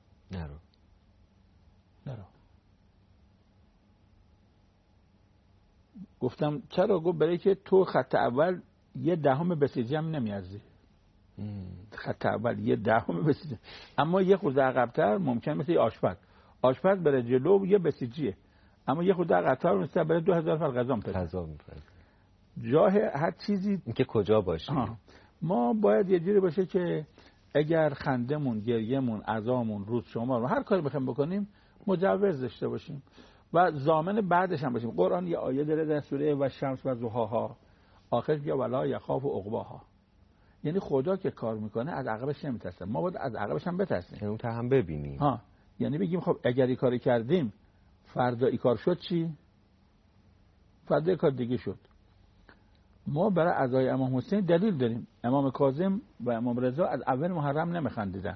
گفتم چرا؟ گفت برای که تو خط اول 1/10 بسیجی هم نمیارزی. خط اول 1/10 بسیجی، اما یه خورده عقب‌تر ممکن مثل آشپز بره جلو یه بسیجیه، اما یه خورده عقب‌تر مثلا بره 2000 نفر غذا می‌پزه. جاه هر چیزی این که کجا باشه. ما باید یه جوری باشه که اگر خندمون، گریه‌مون، عزامون، روز شمار هر کاری بخوایم بکنیم مجوز داشته باشیم و ضامن بعدش هم باشیم. قرآن یه آیه داره در سوره و شمس و ضحاها، آخرش میگه ولا یخاف عقباها. یعنی خدا که کار میکنه از عقبش نمیترسه، ما باید از عقبش هم بترسیم، یعنی اون هم ببینیم. یعنی بگیم خب اگر این کاری کردیم فردا این کار شد چی؟ فردا کار دیگه شد. ما برای عزای امام حسین دلیل داریم. امام کاظم و امام رضا از اول محرم نمیخندیدن.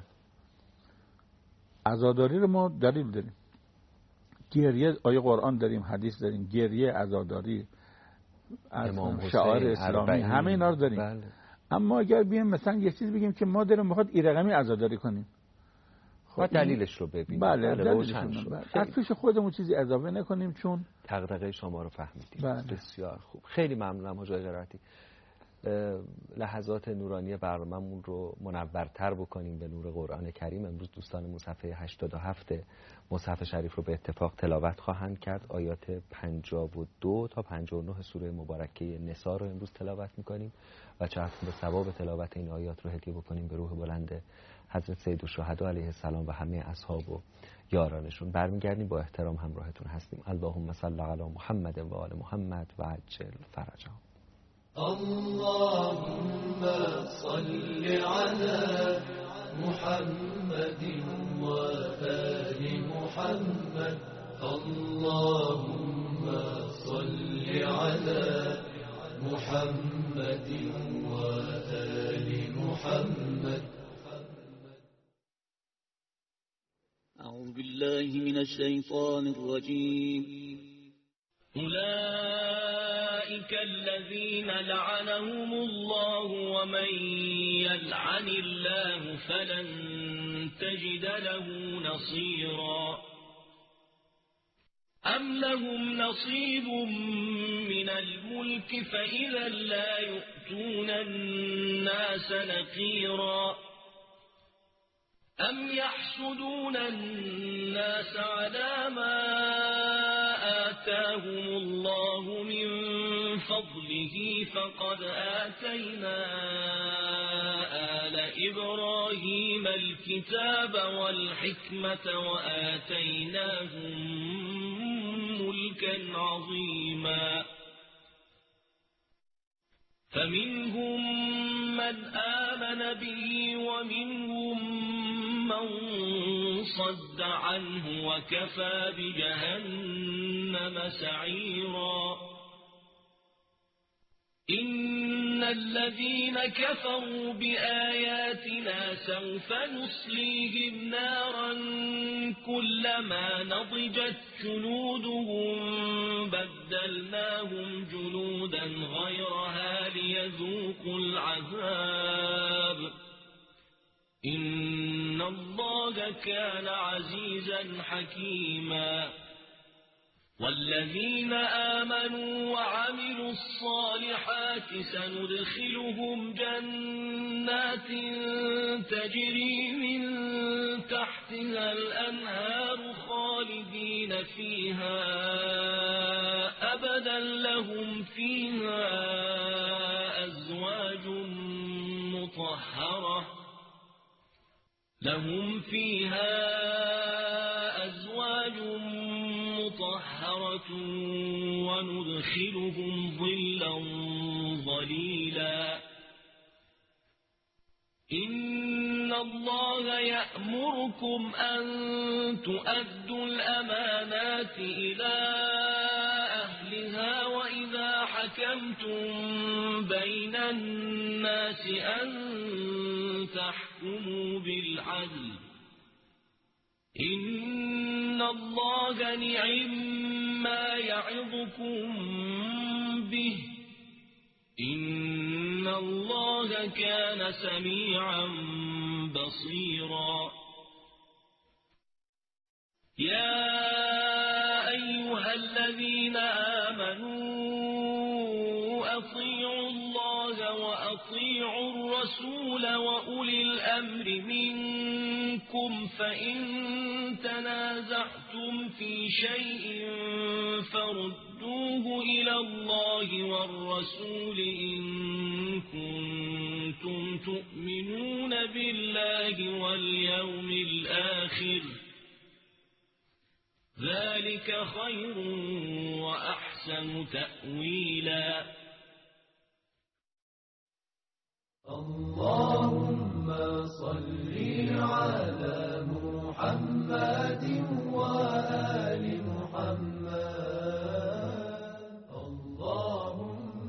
عزاداری رو ما دلیل داریم. گریه آیه قرآن داریم، حدیث داریم، گریه، عزاداری، شعار اسلامی، همه اینا رو داریم. بله. اما اگر بیایم مثلا یه چیز بگیم که ما داریم میخواد این رقمی عزاداری کنیم، خب دلیلش رو ببینیم. بله روشن شد. از پیش خودمون چیزی اضافه نکنیم، چون دغدغه شما رو فهمیدیم. بله. بسیار خوب، خیلی ممنونم حاج قرائتی. لحظات نورانی برنامه‌مون رو منورتر بکنیم به نور قرآن کریم. امروز دوستانمون صفحه 87 مصحف شریف رو به اتفاق تلاوت خواهند کرد. آیات 52 تا 59 سوره مبارکه نساء رو امروز تلاوت می‌کنیم و چاهتون به ثواب تلاوت این آیات رو هدیه بکنیم به روح بلند حضرت سید الشهدا علیه السلام و همه اصحاب و یارانشون. برمیگردیم، با احترام همراهتون هستیم. اللهم صل علی محمد و آل محمد و عجل فرجهم. اللهم صل على محمد وآل محمد. اللهم صل على محمد وآل محمد. أعوذ بالله من الشيطان الرجيم. أولئك الذين لعنهم الله ومن يلعن الله فلن تجد له نصيرا. أم لهم نصيب من الملك فإذا لا يؤتون الناس نقيرا. أم يحسدون الناس على ما آتاهم الله من فضله فقد آتينا آل إبراهيم الكتاب والحكمة وآتيناهم ملكا عظيما. فمنهم من آمن به ومنهم من صد عنه وكفى بجهنم سعيرا. إن الذين كفروا بآياتنا سوف نصليهم نارا كلما نضجت جلودهم بدلناهم جلودا غيرها ليذوقوا العذاب إن الله كان عزيزا حكيما والذين آمنوا وعملوا الصالحات سندخلهم جنات تجري من تحتها الأنهار خالدين فيها أبدا لهم فيها أزواج مطهرة مطهرة وندخلهم ظلا ظليلا إن الله يأمركم أن تؤدوا الأمانات إلى أهلها وإذا حكمتم بين الناس أن تحكموا بالعدل إن الله نعما يعظكم به إن الله كان سميعا بصيرا يا أيها الذين آمنوا أطيعوا الله وأطيعوا الرسول وأولي الأمر منكم فإن تنازعتم في شيء فردوه إلى الله والرسول إن كنتم تؤمنون بالله واليوم الآخر ذلك خير وأحسن تأويلا اللهم صل على محمد وآل محمد اللهم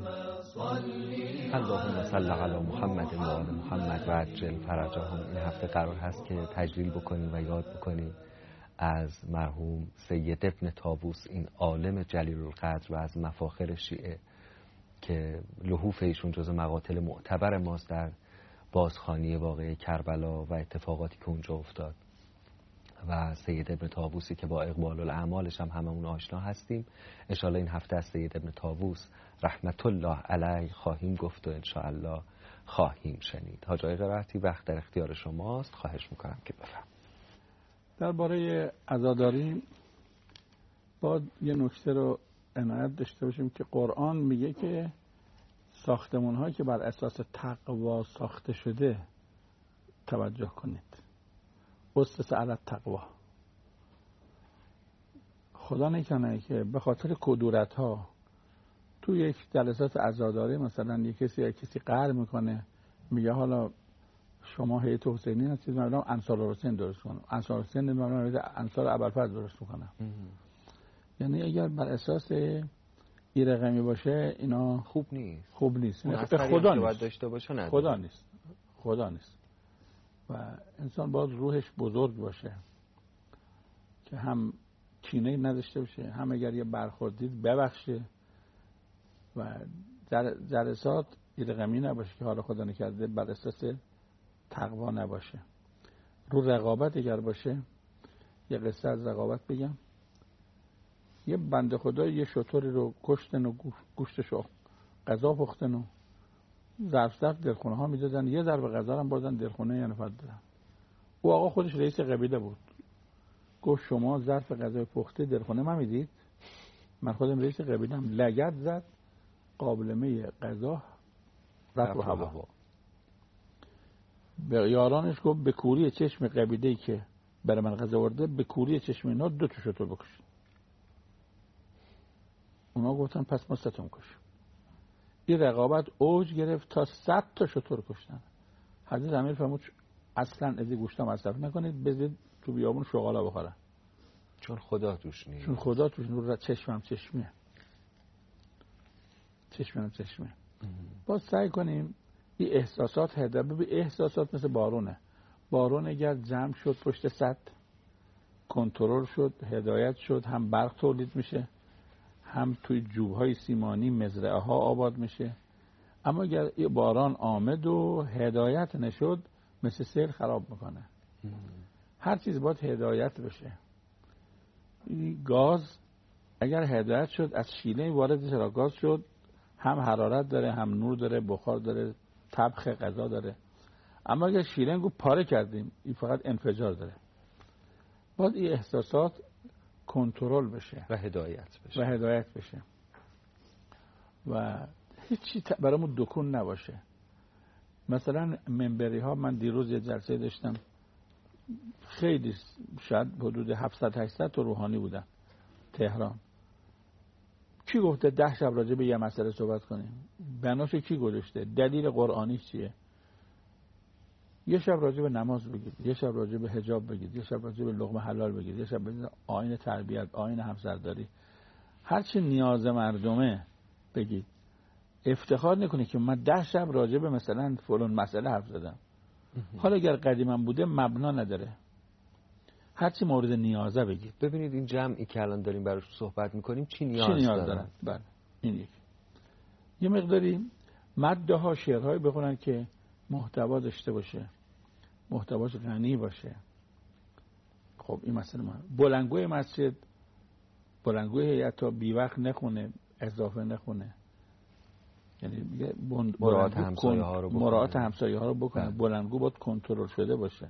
صل علی محمد و آل محمد و عجل فرجهم. این هفته قرار هست که تجلیل بکنیم و یاد بکنیم از مرحوم سید ابن طاووس، این عالم جلیل القدر و از مفاخر شیعه که لحوف ایشون جز مقاتل معتبر ماست در بازخوانی واقعه کربلا و اتفاقاتی که اونجا افتاد و سید ابن طاووسی که با اقبال الاعمالش هم هممون آشنا هستیم. انشاءالله این هفته از سید ابن طاووس رحمت الله علیه خواهیم گفت و انشاءالله خواهیم شنید. حاج آقای قرائتی وقت در اختیار شماست، خواهش میکنم که بفرمایید. درباره عزاداری باید یه نکته رو عنایت داشته باشیم که قرآن میگه که ساختمون هایی که بر اساس تقوا ساخته شده توجه کنید. اسس علی التقوا. خدا نکنه که به خاطر کدورت ها تو یک جلسات عزاداری مثلا یک کسی قهر میکنه، میگه حالا شما هیئت حسینی هستید، من میگم انصار حسین درست کنم، انصار حسین من انصار ابوالفضل درست میکنم. یعنی اگر بر اساس این رقمی باشه اینا خوب نیست. خدا نیست. داشته باشه خدا نیست. و انسان باید روحش بزرگ باشه که هم کینه نداشته باشه، هم اگر یه برخوردید ببخشه و جلسات این رقمی نباشه که حالا خدا نکرده بر اساس تقوا نباشه. رو رقابت اگر باشه، یه قصه از رقابت بگم. یه بنده خدا یه شطوری رو کشتن و گوشتشو غذا پختن و ظرف دلخونه ها میدادن، یه ضرب غذا هم بردن دلخونه یه نفر دادن. او آقا خودش رئیس قبیله بود، گفت شما ظرف غذای پخته دلخونه من میدید؟ من خودم رئیس قبیله‌ام. لگد زد، قابلمه غذا رفت رو هوا. به یارانش گفت به کوری چشم قبیله‌ای که برای من غذا ورده، به کوری چشم اینا 2 تا شتر بکشید. اونا گفتن پس ما 3 تا می‌کشیم. این رقابت اوج گرفت تا 100 تا شتر کشتن. حضرت امیر فرمود اصلا از این گوشت مصرف نکنید، بذارید تو بیابون شغالا بخورن، چون خدا توش نیست. چون خدا توش نور چشمم چشمه. باز سعی کنیم این احساسات احساسات مثل بارونه. بارون اگر جمع شد پشت سد، کنترل شد، هدایت شد، هم برق تولید میشه، هم توی جوبهای سیمانی مزرعه ها آباد میشه. اما اگر این باران آمد و هدایت نشد، مثل سیل خراب میکنه. هر چیز باید هدایت بشه. گاز اگر هدایت شد، از شیله وارد چرا گاز شد، هم حرارت داره، هم نور داره، بخار داره، طبخ غذا داره. اما اگر شیلنگو پاره کردیم، این فقط انفجار داره. باید این احساسات کنترل بشه و هدایت بشه و هیچی برامون دکون نباشه. مثلا منبری ها، من دیروز یه جلسه داشتم، خیلی شاید حدود 700-800 تا روحانی بودن تهران. کی گفته 10 شب راجع به یه مسئله صحبت کنیم؟ بناشو کی گذاشته؟ دلیل قرآنی چیه؟ یه شب راجع به نماز بگید، یه شب راجع به حجاب بگید، یه شب راجع به لقمه حلال بگید، یه شب راجع آیین تربیت، آیین همسرداری، هر چی نیاز مردمه بگید. افتخار نکنید که من 10 شب راجع به مثلا فلان مسئله حرف زدم. حالا اگر قدیما بوده مبنا نداره، هر چی مورد نیازه بگید. ببینید این جمعی که الان داریم براش صحبت میکنیم چی نیاز دارن. بله این یه مقداری ماده ها، شعرهای بخونن که محتوا داشته باشه، محتواش غنی باشه. خب این مسئله بلندگوی مسجد، بلندگوی هیئت بی وقت نخونه، اضافه نخونه، یعنی مراعات همسایه ها رو بکنه. بلندگو باید کنترل شده باشه.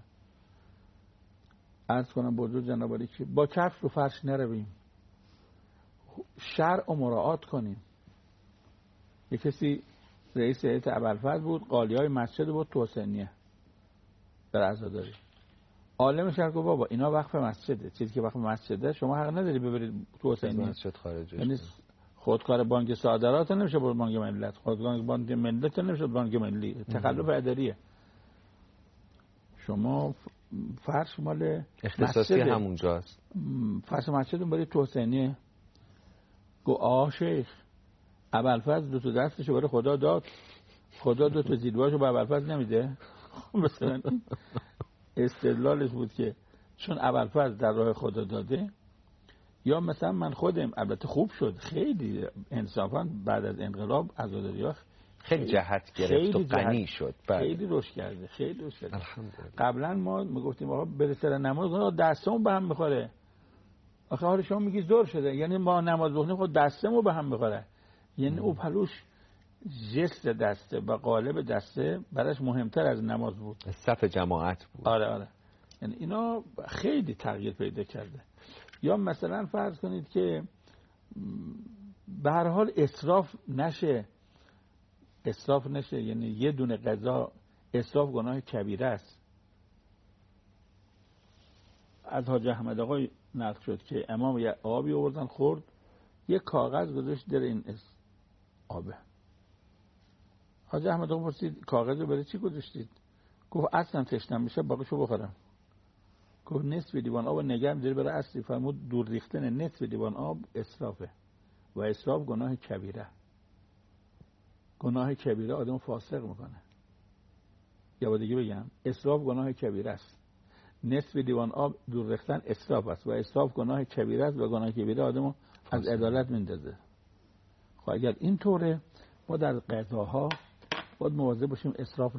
عرض کنم بزرگ جناب عالی که با کفش رو فرش نرویم، شرع و مراعات کنیم. یک کسی رئیس هیئت ابوالفضل بود، قالیای مسجد بود تو حسینیه در عزاداری. عالم شهر گفت بابا اینا وقف مسجده، چیزی که وقف مسجده شما حق نداری ببرید تو حسینیه. مسجد خارجه. یعنی خودکار بانک صادرات نمیشه برد بانک ملت، خودکار بانک ملت نمیشه بانک ملی. تخلف اداریه. شما فرش مال اختصاصی همونجاست. فرش مسجدون برای تو حسینیه. گو آه شیخ ابوالفضل 2 تا دستشو برای خدا داد، خدا 2 تا زیدواشو به ابوالفضل نمیده. مثلا استدلالش بود که چون ابوالفضل در راه خدا داده. یا مثلا من خودم، البته خوب شد، خیلی انصافا بعد از انقلاب عزاداری‌ها خیلی جهت گرفت و غنی شد. خیلی رشد کرده، خیلی رشد کرده. قبلا ما میگفتیم آقا برای سر نماز دستمون به هم میخوره. آخه حالا شما میگی زور شده، یعنی ما نماز بخونیم خود دستمون به هم میخوره. یعنی او پلوش جست دسته و قالب دسته براش مهمتر از نماز بود، صف جماعت بود. آره. یعنی اینا خیلی تغییر پیدا کرده. یا مثلا فرض کنید که به هر حال اسراف نشه، یعنی یه دونه غذا اسراف گناه کبیره است. از حاج احمد آقای نقل شد که امام یه آبی آوردن خورد، یه کاغذ گذاشت در این آبه. حاج احمد آقا پرسید کاغذ رو برای چی گذاشتید؟ گفت اصلا تشنم میشه باقیشو بخورم. گفت نصف لیوان آب نگه می‌داری برای اصلی. فرمود دور ریختن نصف لیوان آب اسرافه و اسراف گناه کبیره. گناه کبیره آدم فاسق میکنه. یا با دیگه بگم اسراف گناه کبیره است. نصف لیوان آب دور ریختن اسراف است و اسراف گناه کبیره است و گناه کبیره آدمو از عدالت میندازه. خب اگر این طوره ما در غذاها باید مواظب باشیم اسراف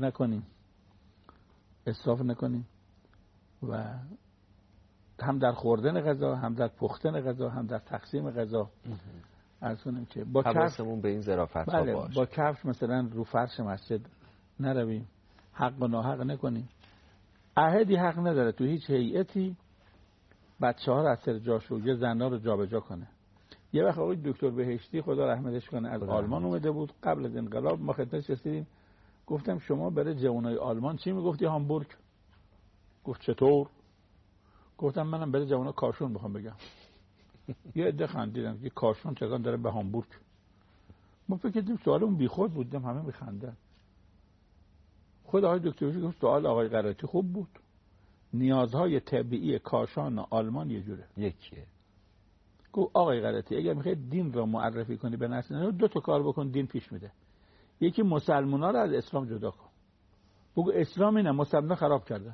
نکنیم و هم در خوردن غذا، هم در پختن غذا، هم در تقسیم غذا. عرض کنیم که با حواسمون به این ظرافت‌ها باشه. با کفش مثلا رو فرش مسجد نرویم، حق و ناحق نکنیم. احدی حق نداره تو هیچ هیئتی بچه‌ها رو از سر جاشو یه زنا رو جابجا کنه. یه وقت آقای دکتر بهشتی خدا رحمتش کنه از آلمان اومده بود قبل از انقلاب، ما خدمتش رسیدیم. گفتم شما برای جوانای آلمان چی میگفتی؟ هامبورگ. گفت چطور؟ گفتم منم برای جوانا کاشون میخوام بگم. یه عده خندیدن که کاشون چگان داره به هامبورگ. ما فکر کردیم سوالمون بیخود بودیم، همه میخندن. خود آقای دکتر گفت سوال آقای قرائتی خوب بود. نیازهای طبیعی کاشان آلمان یه جوره، یکیه. گفت آقای قرائتی اگر میخوای دین را معرفی کنی به نسل 2 تا کار بکن دین پیش میده. یکی مسلمونا رو از اسلام جدا کن. بگو اسلام اینه، مسلمونا خراب کردن،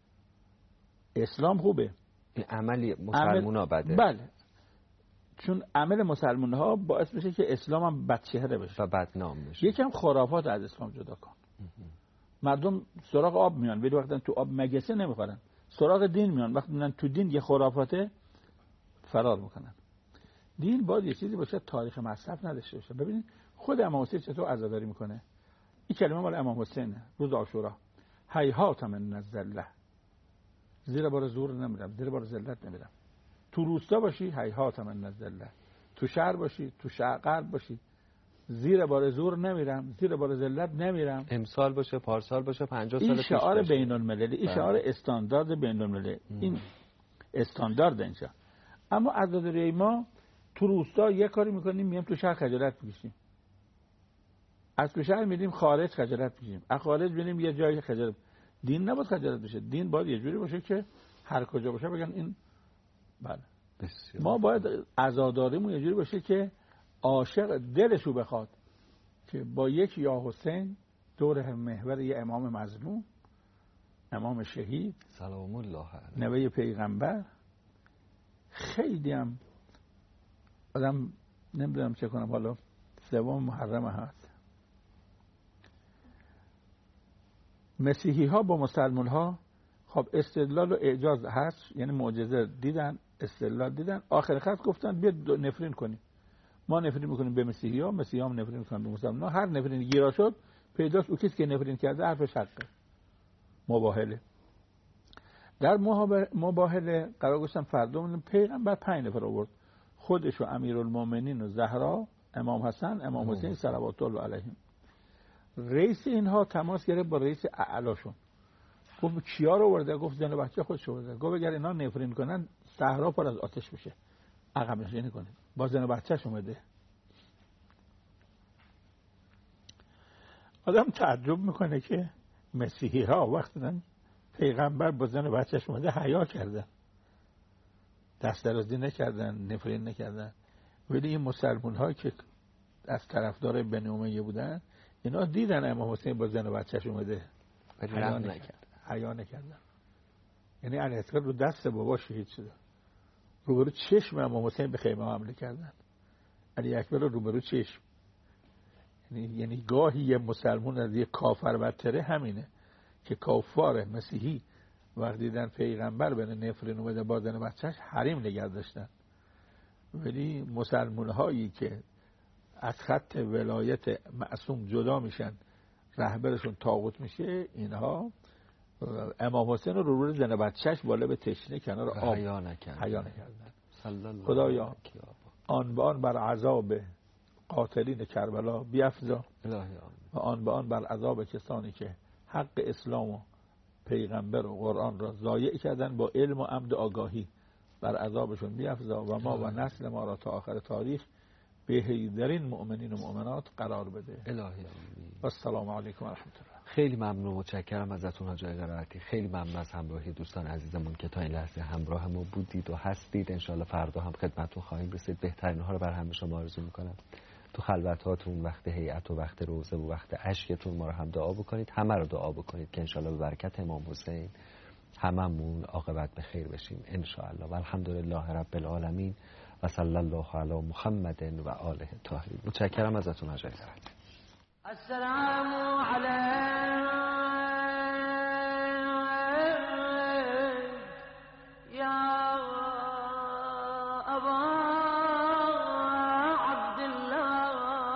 اسلام خوبه. این عملی مسلمونا بده. بله، چون عمل مسلمان‌ها باعث میشه که اسلام هم بدچهره بشه و بدنام بشه. یکم خرافات از اسلام جدا کن. مردم سراغ آب میان ولی وقتی تو آب مگسه نمیخورن، سراغ دین میان وقتی میان تو دین یه خرافاته فرار میکنن. دین باید یه چیزی باشه تاریخ مصرف نداشته باشه. ببینید خود امام حسین چطور عزاداری میکنه. این کلمه مال امام حسین روز عاشورا، هیهات من الذله، زیر بار زور نمیرم، زیر بار ذلت نمیرم. تو روستا باشی هیهات من الذله، تو شهر باشی، تو غرب باشی، زیر بار زور نمیرم، زیر بار ذلت نمیرم. امسال باشه، پارسال باشه، 50 سال این پیش شعار باشه. بین المللی، این شعار استاندارد بین المللی، این استاندارد اینجا. اما عزاداری ما تو روستا یه کاری میکنیم میام تو شهر خجالت میکشیم، از تو شهر میریم خارج خجالت میکشیم، از خارج بریم یه جای خجالت. دین نباید خجالت بشه، دین باید یه جوری باشه که هر کجا باشه بگن این. بله بسیار. ما باید عزاداریمون یه جوری باشه که عاشق دلشو بخواد که با یک یا حسین دور محور یه امام مظلوم، امام شهید سلام الله علیه، نوه پیغمبر. خیلی هم آدم نمیدونم چه کنم. حالا 3 محرم هست، مسیحی ها با مسلمان ها خب استدلال و اعجاز هست، یعنی معجزه دیدن، استدلال دیدن، آخر خط گفتن بیا نفرین کنیم. ما نفرین میکنیم به مسیحی ها، مسیحی هم نفرین میکنن به مسلمان ها. هر نفرین گیرا شد پیداست او کسی که نفرین کرده حرفش حقه. مباهله. در مباهله قرار گذاشتن فردا پیغمبر 5 نفر آورد، خودش و امیرالمومنین و زهرا، امام حسن، امام حسین صلوات الله علیهم. رئیس اینها تماس گرفت با رئیس اعلاشون، گفت کیا رو آورده؟ گفت زن و بچه خودش آورده. گفت اگر اینا نفرین کنن صحرا پر از آتش بشه، عقب نشینی کنید. با زن و بچه‌ش اومده. آدم تعجب میکنه که مسیحی ها وقتی پیغمبر با زن و بچه‌ش اومده حیا کردن، دست درازی نکردن، نفرین نکردن. ولی این مسلمان ها که از طرفدار بنی امیه بودن، اینا دیدن امام حسین با زن و بچه‌ش اومده، حیا نکردن. یعنی علی اصغر رو دست بابا شهید شده، روبرو چشم امام حسین به خیمه حمله کردن. علی اکبر رو روبرو چشم. یعنی گاهی یه مسلمان از یه کافر بدتره همینه که کافار مسیحی وقتی دیدن پیغمبر بین نفرین اومده با زن و بچه‌ش حریم نگه داشتن. ولی مسلمان هایی که از خط ولایت معصوم جدا میشن، رهبرشون طاغوت میشه، اینها امام حسین رو روبروی زن و بچه‌ش بالا به تشنه کنار آب حیا نکردن. خدایا آن به آن بر عذاب قاتلین کربلا بیفزا و آن به آن بر عذاب کسانی که حق اسلام و پیغمبر و قرآن را ضایع کردن با علم و عمد آگاهی، بر عذابشون بیفزا و ما و نسل ما را تا آخر تاریخ بهترین مؤمنین و مؤمنات قرار بده. الهی آمین. السلام علیکم و رحمت الله. خیلی ممنون و متشکرم ازتون حاج قرائتی. خیلی ممنون از همراهی دوستان عزیزمون که تا این لحظه همراه ما بودید و هستید. انشالله فردا هم خدمتتون خواهیم رسید. بهترین ها رو بر همه شما آرزو میکنم. تو خلوتاتون، وقت هیئت و وقت روزه و وقت اشکتون ما رو هم دعا بکنید، همه رو دعا بکنید که انشالله به برکت امام حسین هممون عاقبت به خیر بشیم انشالله. و الحمدلله رب العالمین و صلی الله علی محمد و آله الطاهرین. متشکرم ازتون حاج قرائتی. السلام علیک یا ابا عبدالله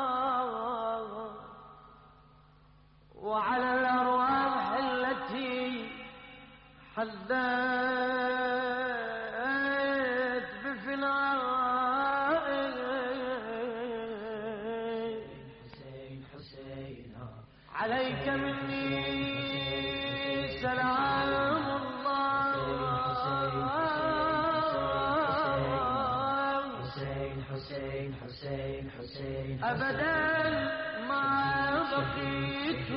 وعلى الأرواح التي حدثت بفنائك عليك مني سلام الله حسين حسين حسين أبدا ما بقيت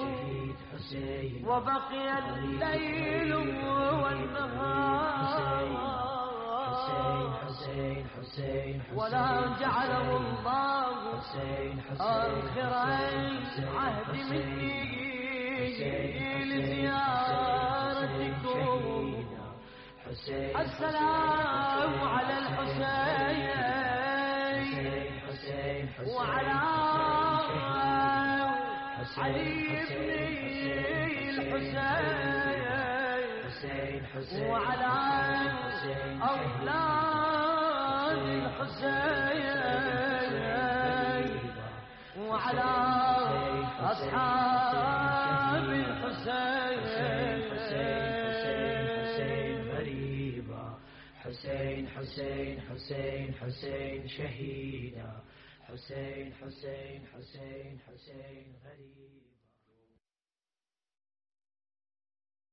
وبقي الليل والنهار حسين حسين حسين ولا جعله الله آخر عهد مني لزيارتكم. السلام على الحسين وعلى علي بن الحسين وعلى أولاد الحسين وعلى أصحاب الحسين. حسين حسين حسين حسين شهيدا. حسين حسين حسين حسين غريب.